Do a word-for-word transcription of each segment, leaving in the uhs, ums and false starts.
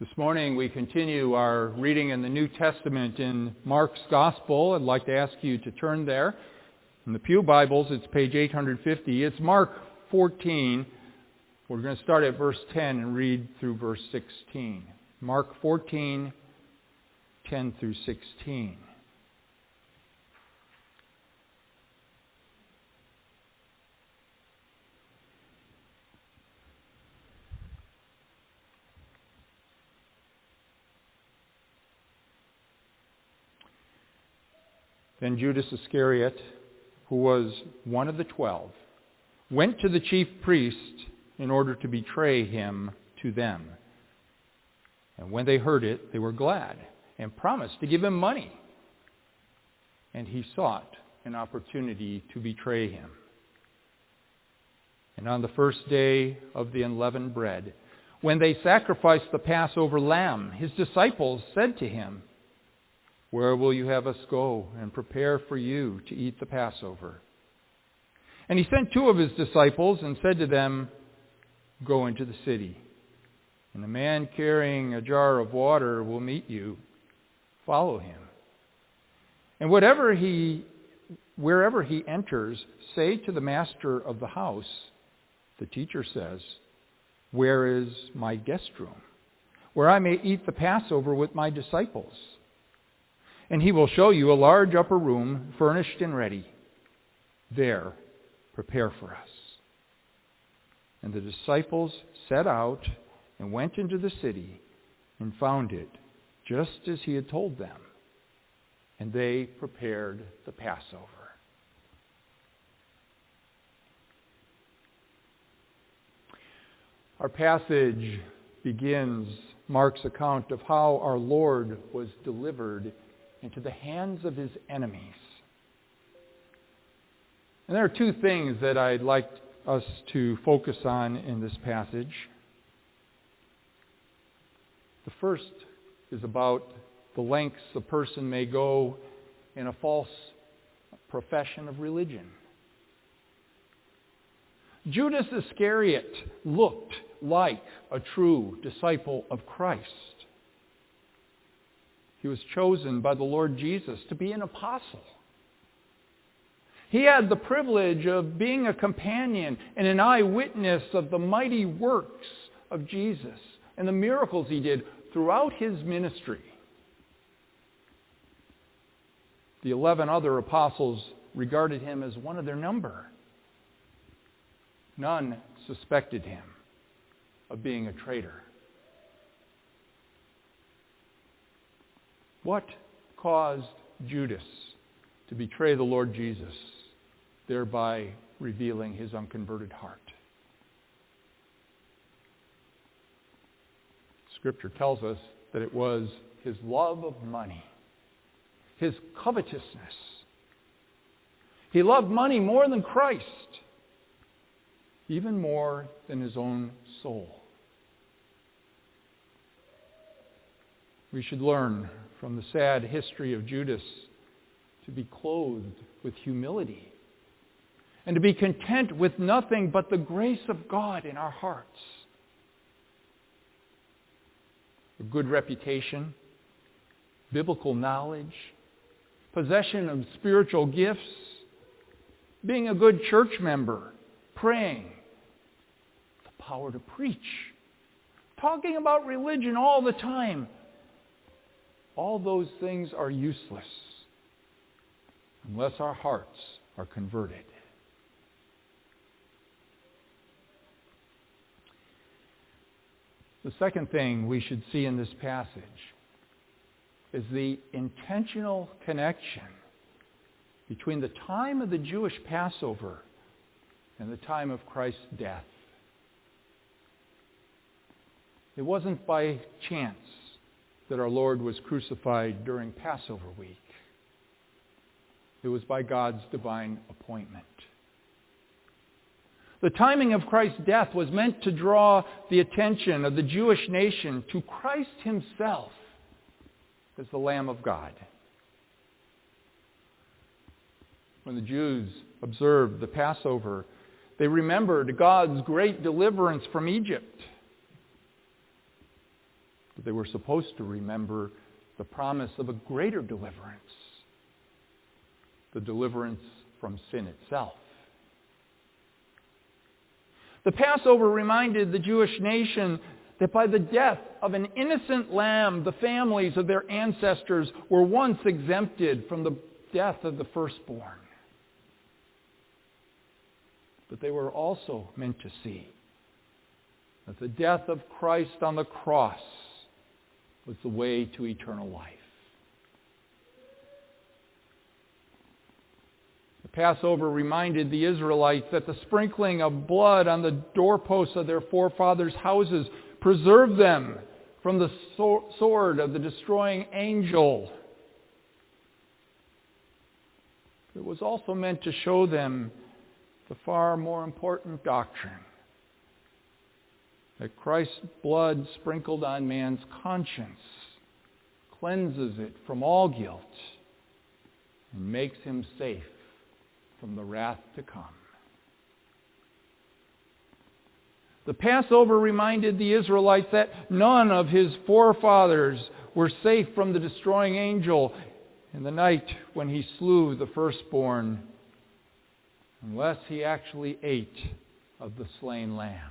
This morning we continue our reading in the New Testament in Mark's Gospel. I'd like to ask you to turn there. In the Pew Bibles, it's page eight hundred fifty. It's Mark fourteen. We're going to start at verse ten and read through verse sixteen. Mark fourteen, ten through sixteen. Then Judas Iscariot, who was one of the twelve, went to the chief priests in order to betray him to them. And when they heard it, they were glad and promised to give him money. And he sought an opportunity to betray him. And on the first day of the unleavened bread, when they sacrificed the Passover lamb, his disciples said to him, "Where will you have us go and prepare for you to eat the Passover?" And he sent two of his disciples and said to them, "Go into the city, and a man carrying a jar of water will meet you. Follow him. And whatever he, wherever he enters, say to the master of the house, 'The teacher says, where is my guest room, where I may eat the Passover with my disciples?' And he will show you a large upper room, furnished and ready. There, prepare for us." And the disciples set out and went into the city and found it just as he had told them. And they prepared the Passover. Our passage begins Mark's account of how our Lord was delivered into the hands of his enemies. And there are two things that I'd like us to focus on in this passage. The first is about the lengths a person may go in a false profession of religion. Judas Iscariot looked like a true disciple of Christ. He was chosen by the Lord Jesus to be an apostle. He had the privilege of being a companion and an eyewitness of the mighty works of Jesus and the miracles he did throughout his ministry. The eleven other apostles regarded him as one of their number. None suspected him of being a traitor. What caused Judas to betray the Lord Jesus, thereby revealing his unconverted heart? Scripture tells us that it was his love of money, his covetousness. He loved money more than Christ, even more than his own soul. We should learn from the sad history of Judas to be clothed with humility and to be content with nothing but the grace of God in our hearts. A good reputation, biblical knowledge, possession of spiritual gifts, being a good church member, praying, the power to preach, talking about religion all the time. All those things are useless unless our hearts are converted. The second thing we should see in this passage is the intentional connection between the time of the Jewish Passover and the time of Christ's death. It wasn't by chance that our Lord was crucified during Passover week. It was by God's divine appointment. The timing of Christ's death was meant to draw the attention of the Jewish nation to Christ himself as the Lamb of God. When the Jews observed the Passover, they remembered God's great deliverance from Egypt. But they were supposed to remember the promise of a greater deliverance, the deliverance from sin itself. The Passover reminded the Jewish nation that by the death of an innocent lamb, the families of their ancestors were once exempted from the death of the firstborn. But they were also meant to see that the death of Christ on the cross was the way to eternal life. The Passover reminded the Israelites that the sprinkling of blood on the doorposts of their forefathers' houses preserved them from the sword of the destroying angel. It was also meant to show them the far more important doctrine that Christ's blood sprinkled on man's conscience cleanses it from all guilt and makes him safe from the wrath to come. The Passover reminded the Israelites that none of his forefathers were safe from the destroying angel in the night when he slew the firstborn, unless he actually ate of the slain lamb.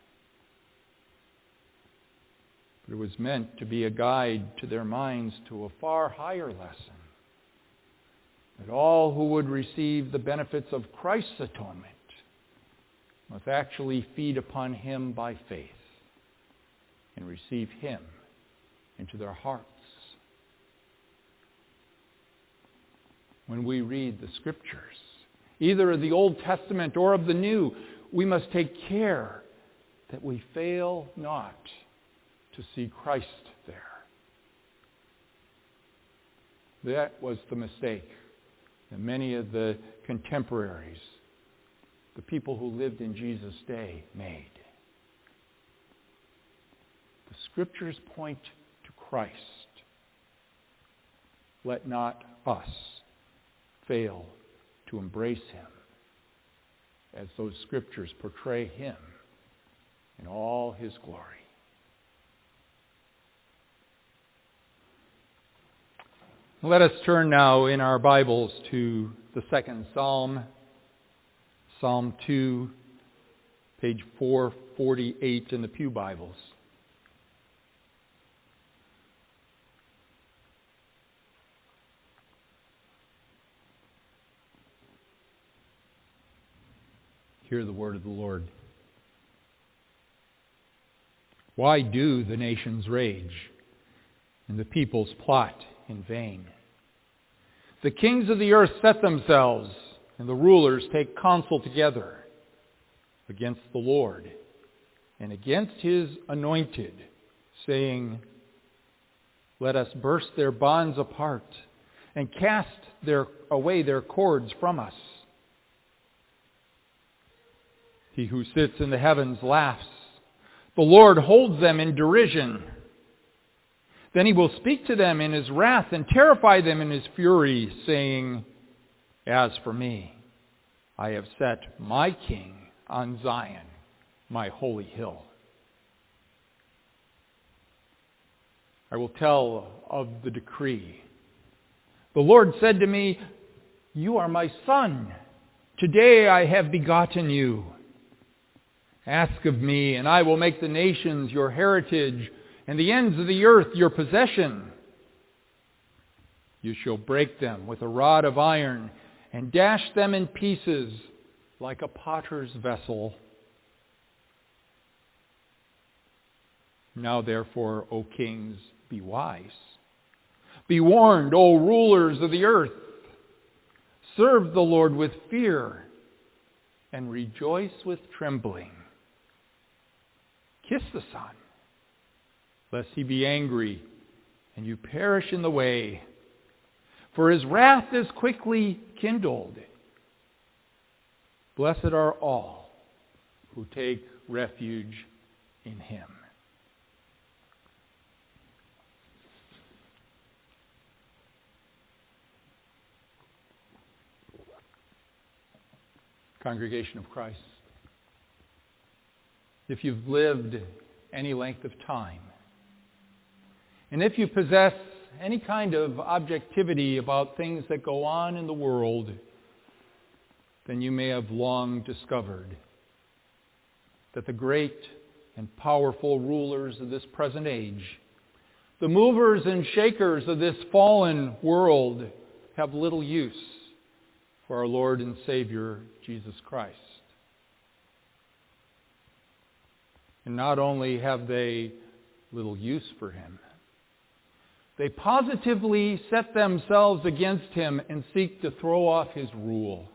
But it was meant to be a guide to their minds to a far higher lesson, that all who would receive the benefits of Christ's atonement must actually feed upon him by faith and receive him into their hearts. When we read the Scriptures, either of the Old Testament or of the New, we must take care that we fail not to see Christ there. That was the mistake that many of the contemporaries, the people who lived in Jesus' day, made. The Scriptures point to Christ. Let not us fail to embrace him as those Scriptures portray him in all his glory. Let us turn now in our Bibles to the second Psalm, Psalm two, page four forty-eight in the Pew Bibles. Hear the word of the Lord. Why do the nations rage and the peoples plot in vain? The kings of the earth set themselves, and the rulers take counsel together against the Lord and against his anointed, saying, let us burst their bonds apart and cast their, away their cords from us. He who sits in the heavens laughs. The Lord holds them in derision. Then he will speak to them in his wrath and terrify them in his fury, saying, as for me, I have set my king on Zion, my holy hill. I will tell of the decree. The Lord said to me, you are my son. Today I have begotten you. Ask of me, and I will make the nations your heritage, and the ends of the earth your possession. You shall break them with a rod of iron, and dash them in pieces like a potter's vessel. Now therefore, O kings, be wise. Be warned, O rulers of the earth. Serve the Lord with fear, and rejoice with trembling. Kiss the Son, lest he be angry and you perish in the way. For his wrath is quickly kindled. Blessed are all who take refuge in him. Congregation of Christ, if you've lived any length of time, And if you possess any kind of objectivity about things that go on in the world, then you may have long discovered that the great and powerful rulers of this present age, the movers and shakers of this fallen world, have little use for our Lord and Savior, Jesus Christ. And not only have they little use for Him, they positively set themselves against Him and seek to throw off His rule.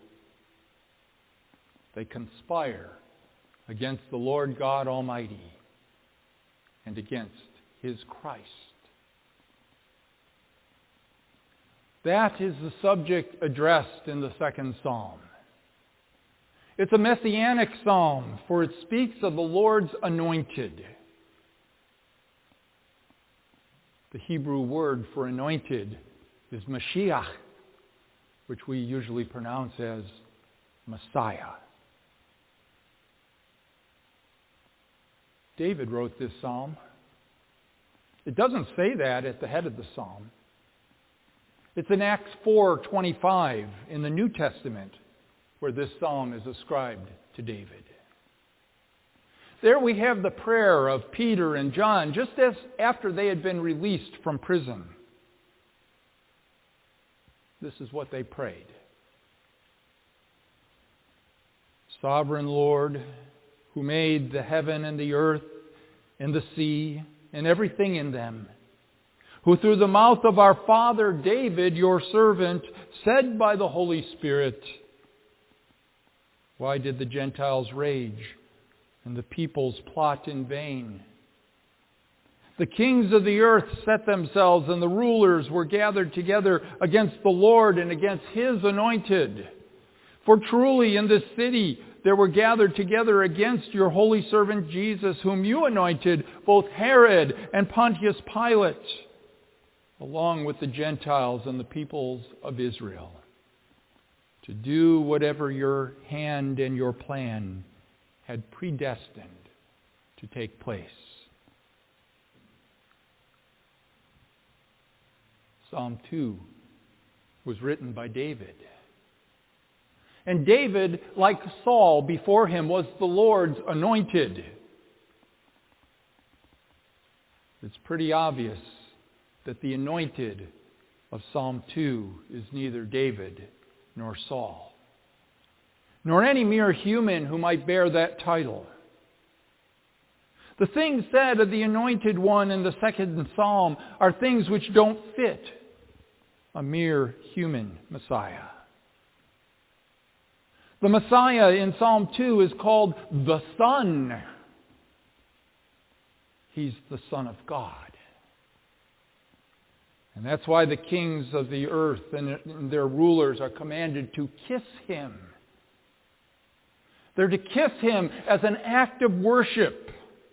They conspire against the Lord God Almighty and against His Christ. That is the subject addressed in the second psalm. It's a messianic psalm, for it speaks of the Lord's anointed. The Hebrew word for anointed is Mashiach, which we usually pronounce as Messiah. David wrote this psalm. It doesn't say that at the head of the psalm. It's in Acts four twenty-five in the New Testament where this psalm is ascribed to David. There we have the prayer of Peter and John just as after they had been released from prison. This is what they prayed. Sovereign Lord, who made the heaven and the earth and the sea and everything in them, who through the mouth of our father David, your servant, said by the Holy Spirit, why did the Gentiles rage and the peoples plot in vain? The kings of the earth set themselves, and the rulers were gathered together against the Lord and against His anointed. For truly in this city there were gathered together against your holy servant Jesus, whom you anointed, both Herod and Pontius Pilate, along with the Gentiles and the peoples of Israel, to do whatever your hand and your plan had predestined to take place. Psalm two was written by David. And David, like Saul before him, was the Lord's anointed. It's pretty obvious that the anointed of Psalm two is neither David nor Saul, nor any mere human who might bear that title. The things said of the anointed one in the second psalm are things which don't fit a mere human Messiah. The Messiah in Psalm two is called the Son. He's the Son of God. And that's why the kings of the earth and their rulers are commanded to kiss Him. They're to kiss Him as an act of worship.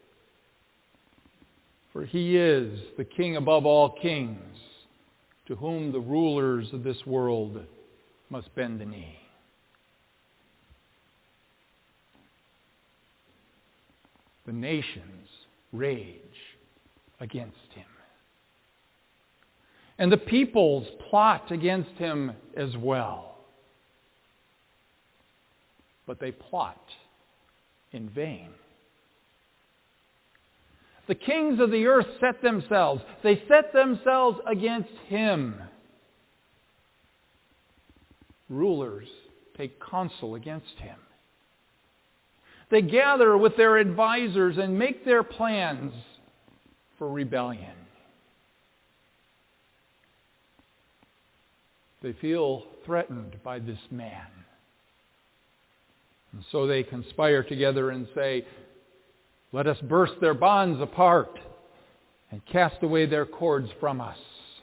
For He is the King above all kings, to whom the rulers of this world must bend the knee. The nations rage against Him. And the peoples plot against Him as well. But they plot in vain. The kings of the earth set themselves. They set themselves against Him. Rulers take counsel against Him. They gather with their advisors and make their plans for rebellion. They feel threatened by this man. And so they conspire together and say, let us burst their bonds apart and cast away their cords from us.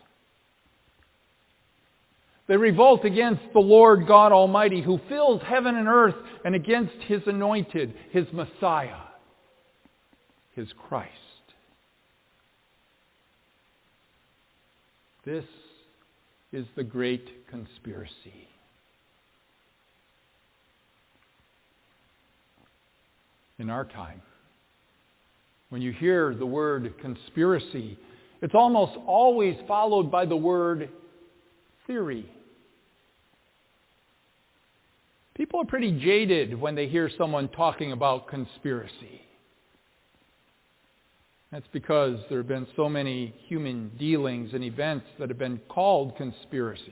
They revolt against the Lord God Almighty, who fills heaven and earth, and against His anointed, His Messiah, His Christ. This is the great conspiracy. In our time, when you hear the word conspiracy, It's almost always followed by the word theory. People are pretty jaded when they hear someone talking about conspiracy. That's because there have been so many human dealings and events that have been called conspiracies.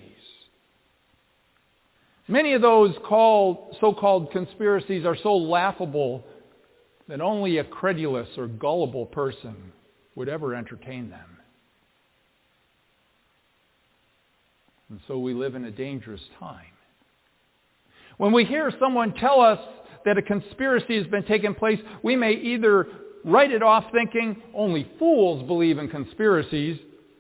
Many of those called, so-called conspiracies are so laughable that only a credulous or gullible person would ever entertain them. And so we live in a dangerous time. When we hear someone tell us that a conspiracy has been taking place, we may either write it off thinking only fools believe in conspiracies,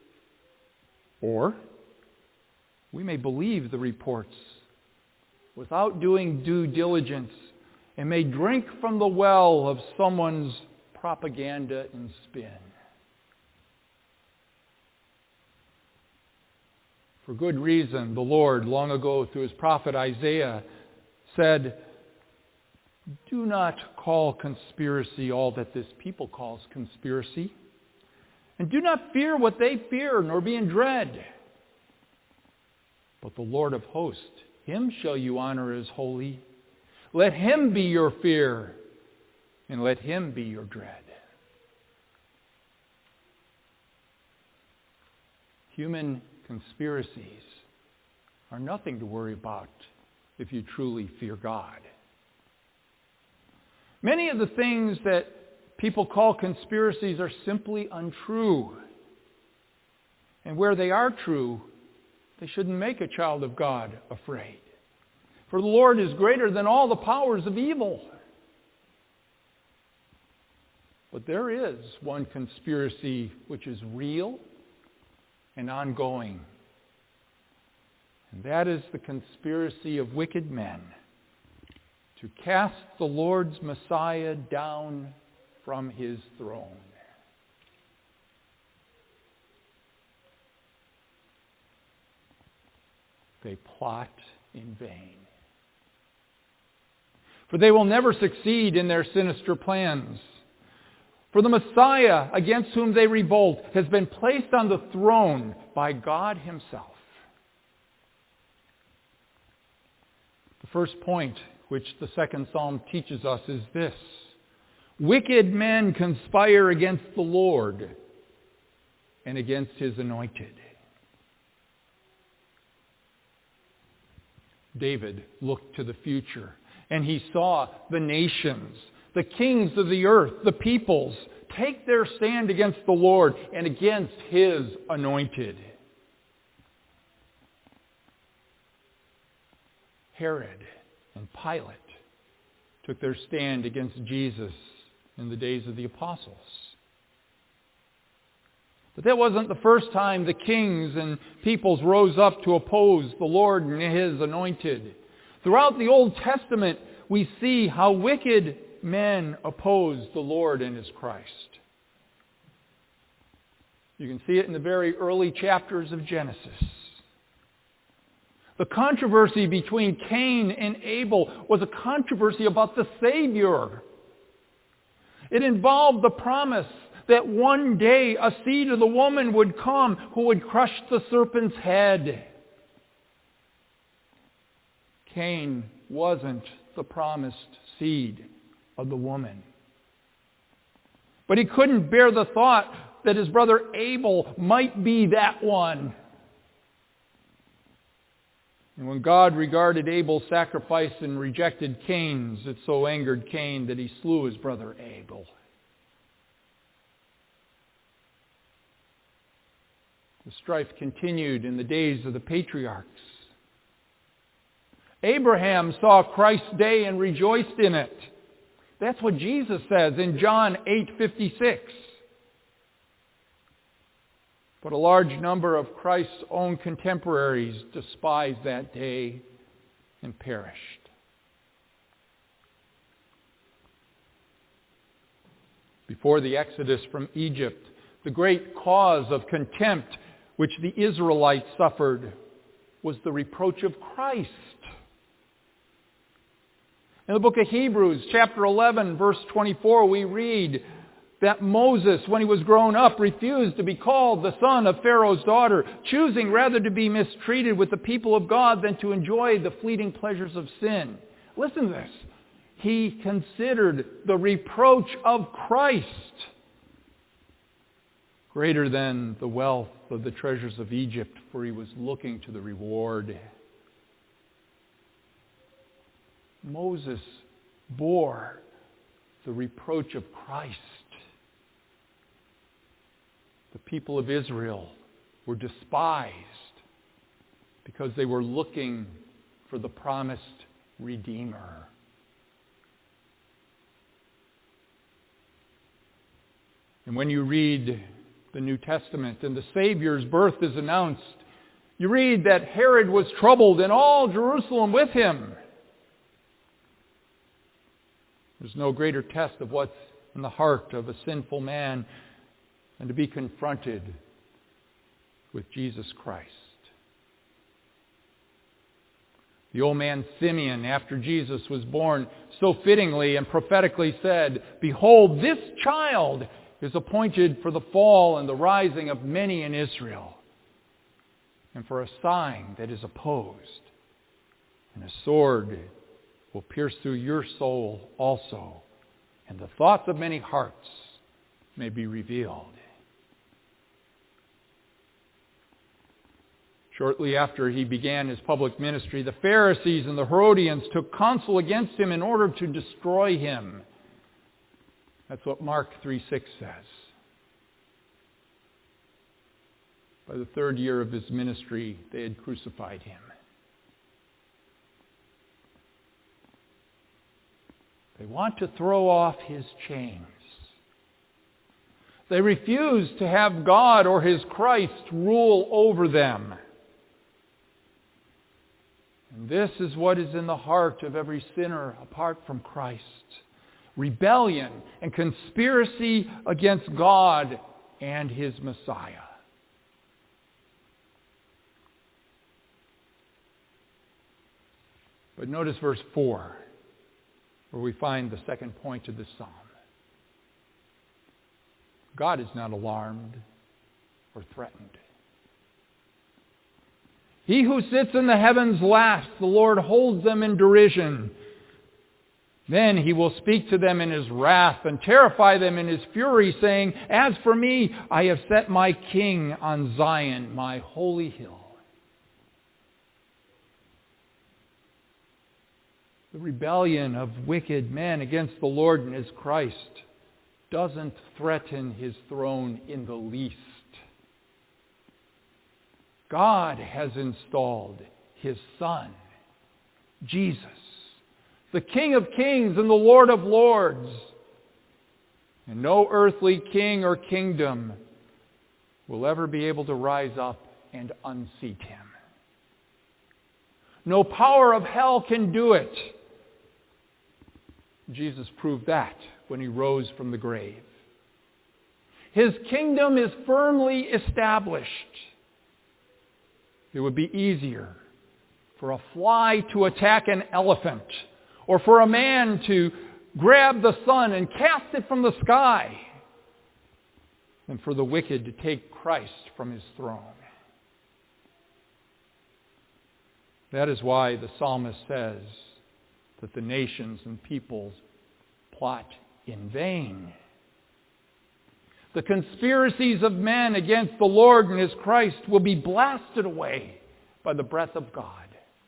or we may believe the reports without doing due diligence and may drink from the well of someone's propaganda and spin. For good reason, the Lord, long ago through his prophet Isaiah, said, "Do not call conspiracy all that this people calls conspiracy, and do not fear what they fear, nor be in dread. But the Lord of hosts, him shall you honor as holy. Let him be your fear, and let him be your dread." Human conspiracies are nothing to worry about if you truly fear God. Many of the things that people call conspiracies are simply untrue. And where they are true, they shouldn't make a child of God afraid. For the Lord is greater than all the powers of evil. But there is one conspiracy which is real and ongoing. And that is the conspiracy of wicked men to cast the Lord's Messiah down from his throne. They plot in vain. For they will never succeed in their sinister plans. For the Messiah against whom they revolt has been placed on the throne by God himself. The first point which the second psalm teaches us is this: wicked men conspire against the Lord and against his anointed. David looked to the future, and he saw the nations, the kings of the earth, the peoples, take their stand against the Lord and against his anointed. Herod and Pilate took their stand against Jesus in the days of the apostles. But that wasn't the first time the kings and peoples rose up to oppose the Lord and his anointed. Throughout the Old Testament, we see how wicked men oppose the Lord and his Christ. You can see it in the very early chapters of Genesis. The controversy between Cain and Abel was a controversy about the Savior. It involved the promise that one day a seed of the woman would come who would crush the serpent's head. Cain wasn't the promised seed of the woman. But he couldn't bear the thought that his brother Abel might be that one. And when God regarded Abel's sacrifice and rejected Cain's, it so angered Cain that he slew his brother Abel. The strife continued in the days of the patriarchs. Abraham saw Christ's day and rejoiced in it. That's what Jesus says in John eight fifty-six. But a large number of Christ's own contemporaries despised that day and perished. Before the Exodus from Egypt, the great cause of contempt which the Israelites suffered was the reproach of Christ. In the book of Hebrews, chapter eleven, verse twenty-four, we read That Moses, when he was grown up, refused to be called the son of Pharaoh's daughter, choosing rather to be mistreated with the people of God than to enjoy the fleeting pleasures of sin. Listen to this. He considered the reproach of Christ greater than the wealth of the treasures of Egypt, for he was looking to the reward. Moses bore the reproach of Christ. The people of Israel were despised because they were looking for the promised Redeemer. And when you read the New Testament and the Savior's birth is announced, you read that Herod was troubled and all Jerusalem with him. There's no greater test of what's in the heart of a sinful man than to be confronted with Jesus Christ. The old man Simeon, after Jesus was born, so fittingly and prophetically said, "Behold, this child is appointed for the fall and the rising of many in Israel, and for a sign that is opposed, and a sword will pierce through your soul also, and the thoughts of many hearts may be revealed." Shortly after he began his public ministry, the Pharisees and the Herodians took counsel against him in order to destroy him. That's what Mark three six says. By the third year of his ministry, they had crucified him. They want to throw off his chains. They refuse to have God or his Christ rule over them. And this is what is in the heart of every sinner apart from Christ. Rebellion and conspiracy against God and his Messiah. But notice verse four, where we find the second point of this psalm. God is not alarmed or threatened. He who sits in the heavens laughs. The Lord holds them in derision. Then he will speak to them in his wrath and terrify them in his fury, saying, "As for me, I have set my king on Zion, my holy hill." The rebellion of wicked men against the Lord and his Christ doesn't threaten his throne in the least. God has installed his Son, Jesus, the King of kings and the Lord of lords. And no earthly king or kingdom will ever be able to rise up and unseat him. No power of hell can do it. Jesus proved that when he rose from the grave. His kingdom is firmly established. It would be easier for a fly to attack an elephant, or for a man to grab the sun and cast it from the sky, than for the wicked to take Christ from his throne. That is why the psalmist says that the nations and peoples plot in vain. The conspiracies of men against the Lord and his Christ will be blasted away by the breath of God.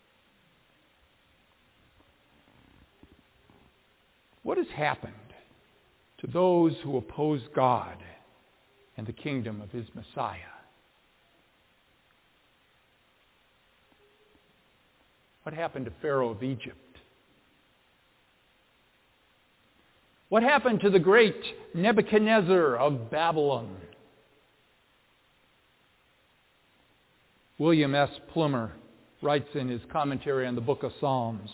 What has happened to those who oppose God and the kingdom of his Messiah? What happened to Pharaoh of Egypt? What happened to the great Nebuchadnezzar of Babylon? William S. Plumer writes in his commentary on the book of Psalms,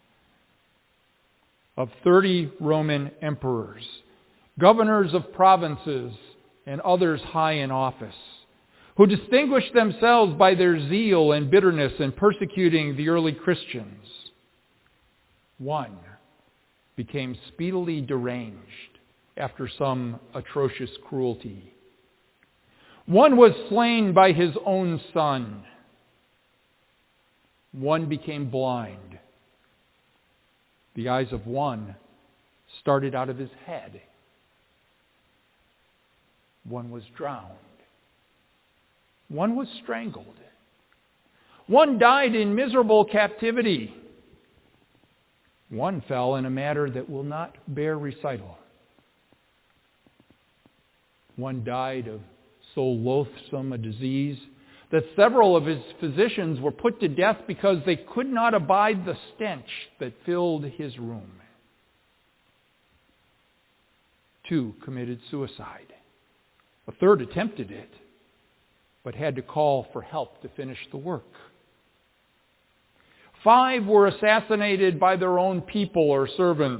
of thirty Roman emperors, governors of provinces, and others high in office, who distinguished themselves by their zeal and bitterness in persecuting the early Christians, one became speedily deranged after some atrocious cruelty. One was slain by his own son. One became blind. The eyes of one started out of his head. One was drowned. One was strangled. One died in miserable captivity. One fell in a manner that will not bear recital. One died of so loathsome a disease that several of his physicians were put to death because they could not abide the stench that filled his room. Two committed suicide. A third attempted it, but had to call for help to finish the work. Five were assassinated by their own people or servants.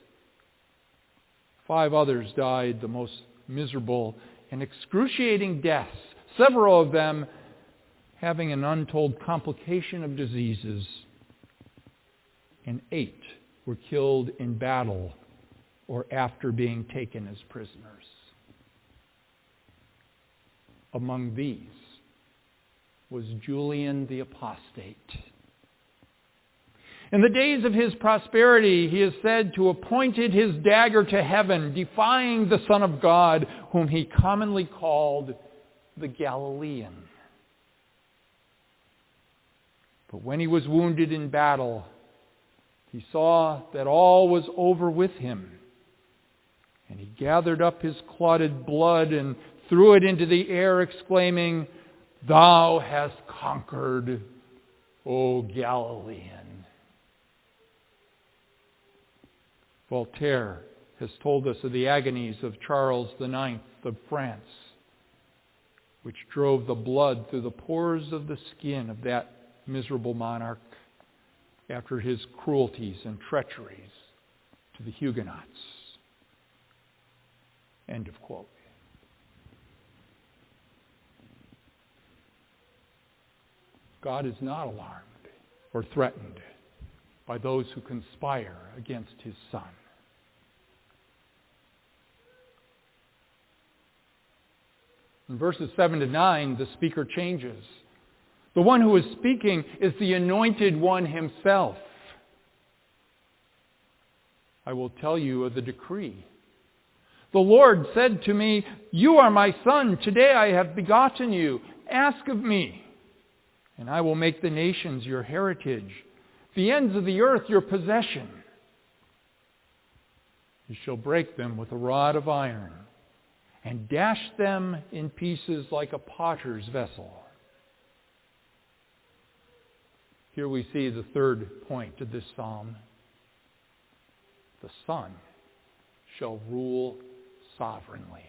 Five others died the most miserable and excruciating deaths, several of them having an untold complication of diseases. And eight were killed in battle or after being taken as prisoners. Among these was Julian the Apostate. In the days of his prosperity, he is said to have pointed his dagger to heaven, defying the Son of God, whom he commonly called the Galilean. But when he was wounded in battle, he saw that all was over with him. And he gathered up his clotted blood and threw it into the air, exclaiming, "Thou hast conquered, O Galilean." Voltaire has told us of the agonies of Charles the Ninth of France, which drove the blood through the pores of the skin of that miserable monarch after his cruelties and treacheries to the Huguenots. End of quote. God is not alarmed or threatened by those who conspire against his Son. In verses seven to nine, the speaker changes. The one who is speaking is the anointed one himself. I will tell you of the decree. The Lord said to me, "You are my son. Today I have begotten you. Ask of me, and I will make the nations your heritage, the ends of the earth your possession. You shall break them with a rod of iron, and dash them in pieces like a potter's vessel." Here we see the third point of this psalm. The Son shall rule sovereignly.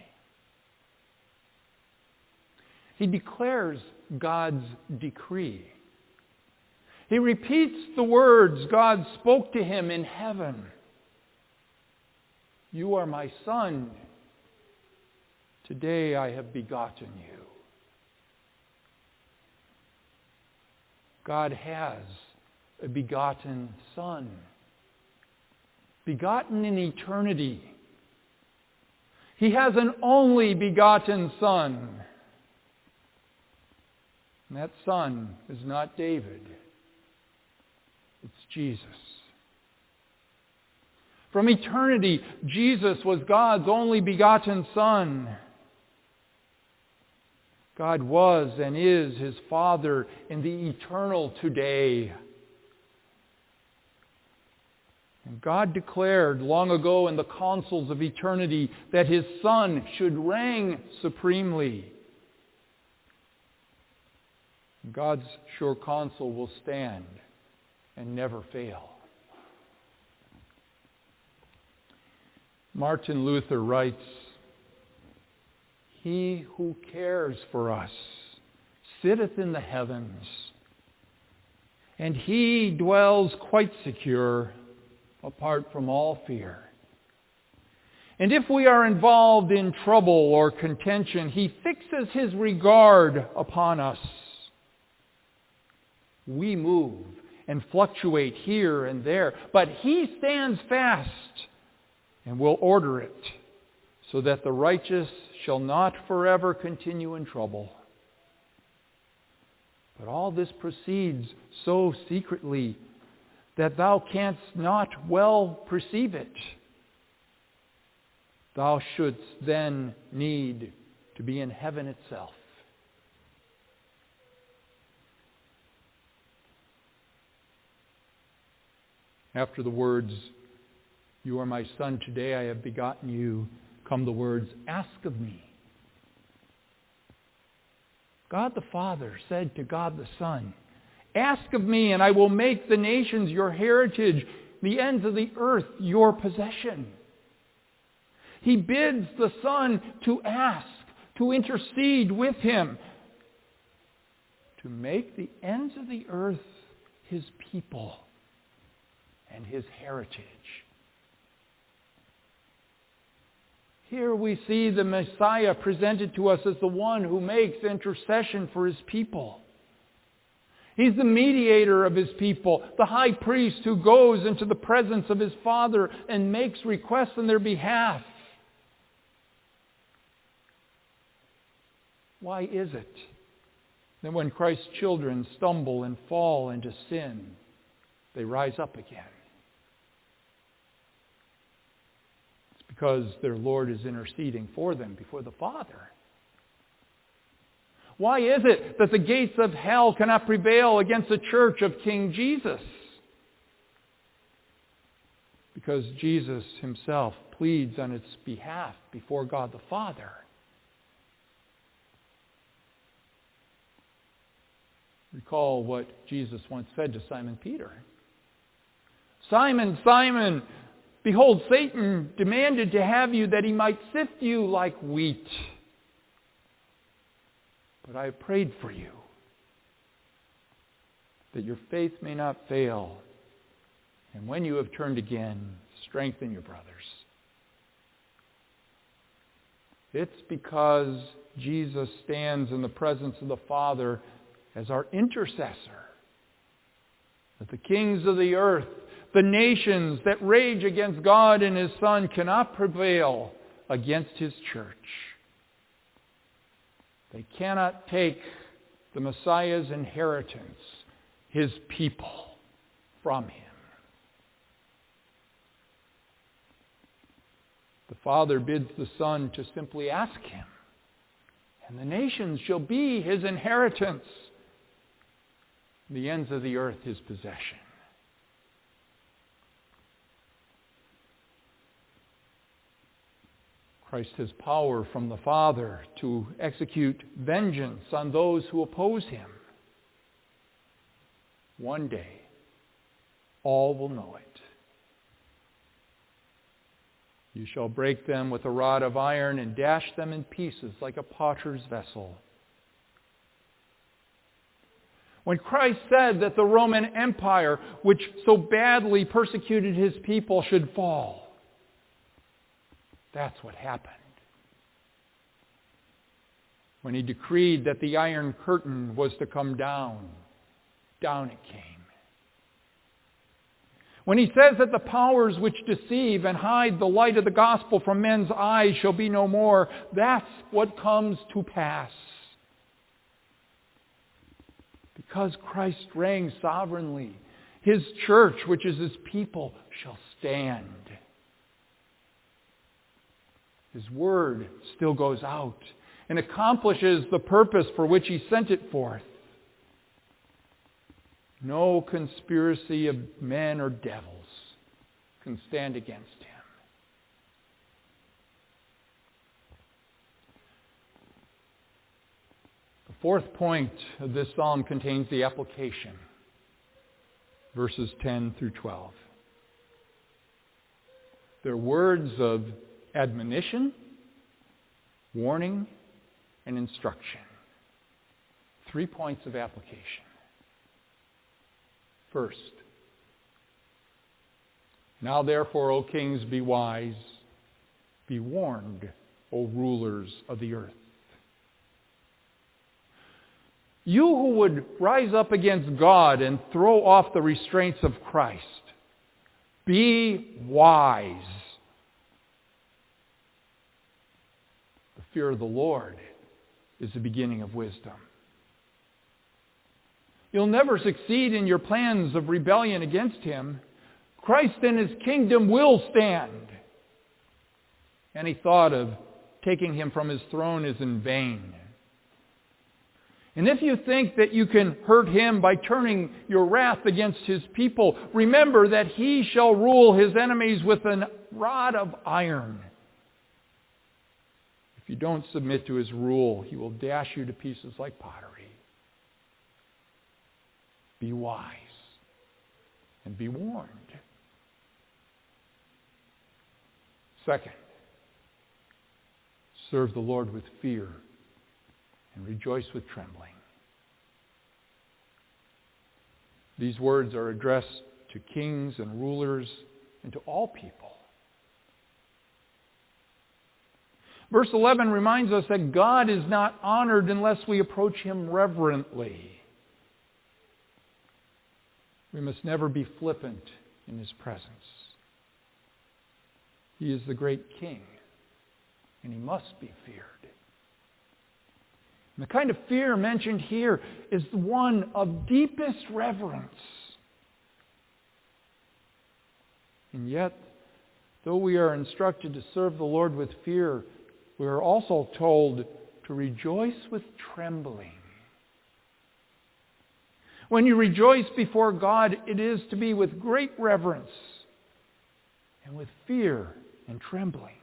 He declares God's decree. He repeats the words God spoke to him in heaven. "You are my son. Today I have begotten you." God has a begotten Son, begotten in eternity. He has an only begotten Son. And that Son is not David. It's Jesus. From eternity, Jesus was God's only begotten Son. God was and is his Father in the eternal today. And God declared long ago in the councils of eternity that his Son should reign supremely. God's sure counsel will stand and never fail. Martin Luther writes, "He who cares for us sitteth in the heavens, and he dwells quite secure, apart from all fear. And if we are involved in trouble or contention, he fixes his regard upon us. We move and fluctuate here and there, but he stands fast and will order it so that the righteous shall not forever continue in trouble. But all this proceeds so secretly that thou canst not well perceive it. Thou shouldst then need to be in heaven itself. After the words, "You are my son, today I have begotten you," come the words, "Ask of me." God the Father said to God the Son, "Ask of me, and I will make the nations your heritage, the ends of the earth your possession." He bids the Son to ask, to intercede with Him, to make the ends of the earth His people and His heritage. Here we see the Messiah presented to us as the one who makes intercession for His people. He's the mediator of His people, the high priest who goes into the presence of His Father and makes requests on their behalf. Why is it that when Christ's children stumble and fall into sin, they rise up again? It's because their Lord is interceding for them before the Father. Why is it that the gates of hell cannot prevail against the church of King Jesus? Because Jesus Himself pleads on its behalf before God the Father. Recall what Jesus once said to Simon Peter. "Simon, Simon, behold, Satan demanded to have you that he might sift you like wheat. But I have prayed for you, that your faith may not fail. And when you have turned again, strengthen your brothers." It's because Jesus stands in the presence of the Father as our intercessor that the kings of the earth, the nations that rage against God and His Son, cannot prevail against His church. They cannot take the Messiah's inheritance, His people, from Him. The Father bids the Son to simply ask Him, and the nations shall be His inheritance, the ends of the earth His possession. Christ has power from the Father to execute vengeance on those who oppose Him. One day, all will know it. "You shall break them with a rod of iron and dash them in pieces like a potter's vessel." When Christ said that the Roman Empire, which so badly persecuted His people, should fall, that's what happened. When He decreed that the Iron Curtain was to come down, down it came. When He says that the powers which deceive and hide the light of the gospel from men's eyes shall be no more, that's what comes to pass. Because Christ reigns sovereignly, His church, which is His people, shall stand. His word still goes out and accomplishes the purpose for which He sent it forth. No conspiracy of men or devils can stand against Him. The fourth point of this psalm contains the application, verses ten through twelve. They're words of admonition, warning, and instruction. Three points of application. First, "Now therefore, O kings, be wise. Be warned, O rulers of the earth." You who would rise up against God and throw off the restraints of Christ, be wise. fear of the Lord is the beginning of wisdom. You'll never succeed in your plans of rebellion against Him. Christ and His kingdom will stand. Any thought of taking Him from His throne is in vain. And if you think that you can hurt Him by turning your wrath against His people, remember that He shall rule His enemies with a rod of iron. If you don't submit to His rule, He will dash you to pieces like pottery. Be wise and be warned. Second, serve the Lord with fear and rejoice with trembling. These words are addressed to kings and rulers and to all people. Verse eleven reminds us that God is not honored unless we approach Him reverently. We must never be flippant in His presence. He is the great King, and He must be feared. And the kind of fear mentioned here is one of deepest reverence. And yet, though we are instructed to serve the Lord with fear, we are also told to rejoice with trembling. When you rejoice before God, it is to be with great reverence and with fear and trembling.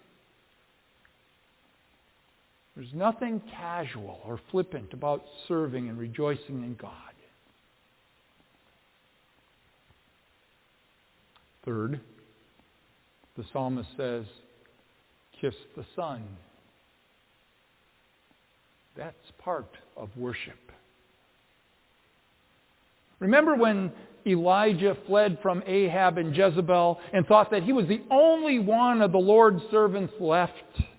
There's nothing casual or flippant about serving and rejoicing in God. Third, the psalmist says, kiss the Son. That's part of worship. Remember when Elijah fled from Ahab and Jezebel and thought that he was the only one of the Lord's servants left?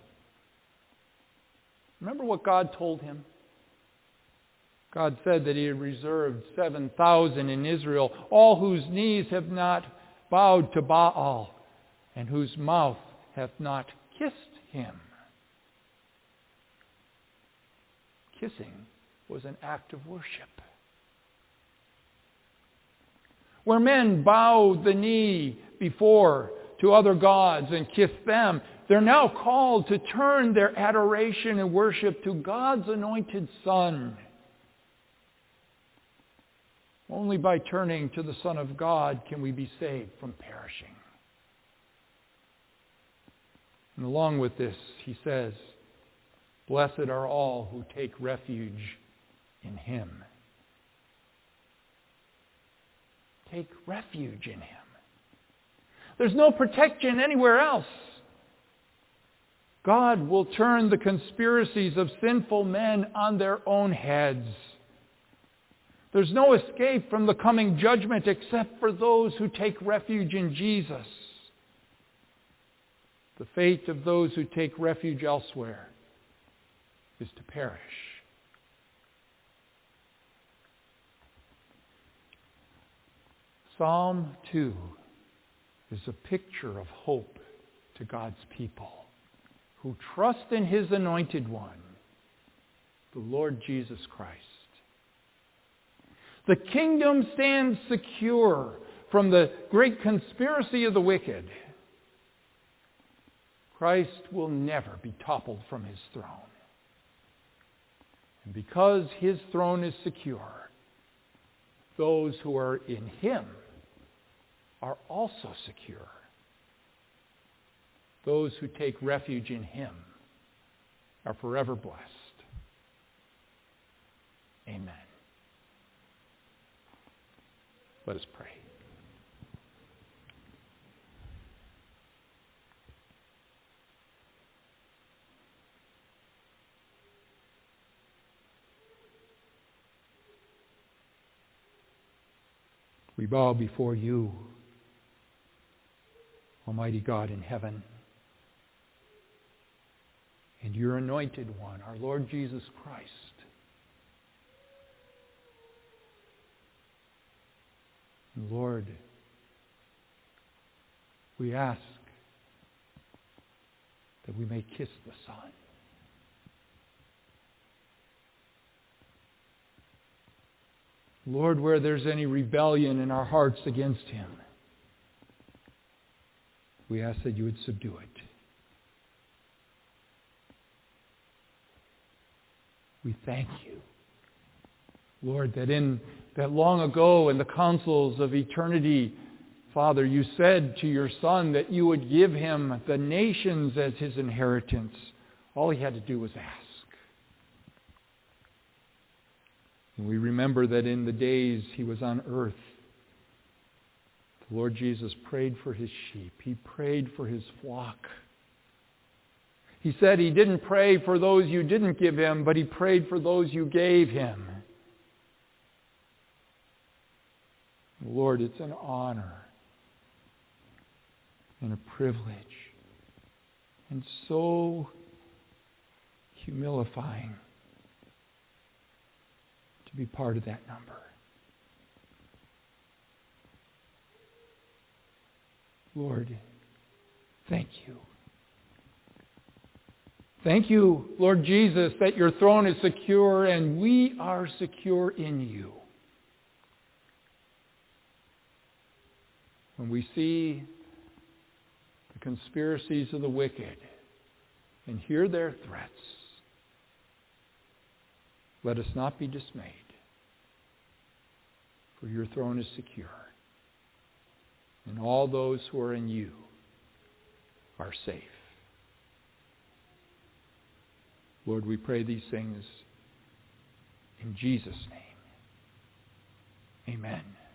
Remember what God told him? God said that He had reserved seven thousand in Israel, all whose knees have not bowed to Baal, and whose mouth hath not kissed him. Kissing was an act of worship. Where men bow the knee before to other gods and kiss them, they're now called to turn their adoration and worship to God's anointed Son. Only by turning to the Son of God can we be saved from perishing. And along with this, he says, blessed are all who take refuge in Him. Take refuge in Him. There's no protection anywhere else. God will turn the conspiracies of sinful men on their own heads. There's no escape from the coming judgment except for those who take refuge in Jesus. The fate of those who take refuge elsewhere is to perish. Psalm two is a picture of hope to God's people who trust in His anointed one, the Lord Jesus Christ. The kingdom stands secure from the great conspiracy of the wicked. Christ will never be toppled from His throne. And because His throne is secure, those who are in Him are also secure. Those who take refuge in Him are forever blessed. Amen. Let us pray. We bow before You, Almighty God in heaven, and Your anointed one, our Lord Jesus Christ. And Lord, we ask that we may kiss the Son. Lord, where there's any rebellion in our hearts against Him, we ask that You would subdue it. We thank You, Lord, that in that long ago in the councils of eternity, Father, You said to Your Son that You would give Him the nations as His inheritance. All He had to do was ask. And we remember that in the days He was on earth, the Lord Jesus prayed for His sheep. He prayed for His flock. He said He didn't pray for those You didn't give Him, but He prayed for those You gave Him. Lord, it's an honor and a privilege and so humilifying to be part of that number. Lord, thank You. Thank You, Lord Jesus, that Your throne is secure and we are secure in You. When we see the conspiracies of the wicked and hear their threats, let us not be dismayed, for Your throne is secure, and all those who are in You are safe. Lord, we pray these things in Jesus' name. Amen.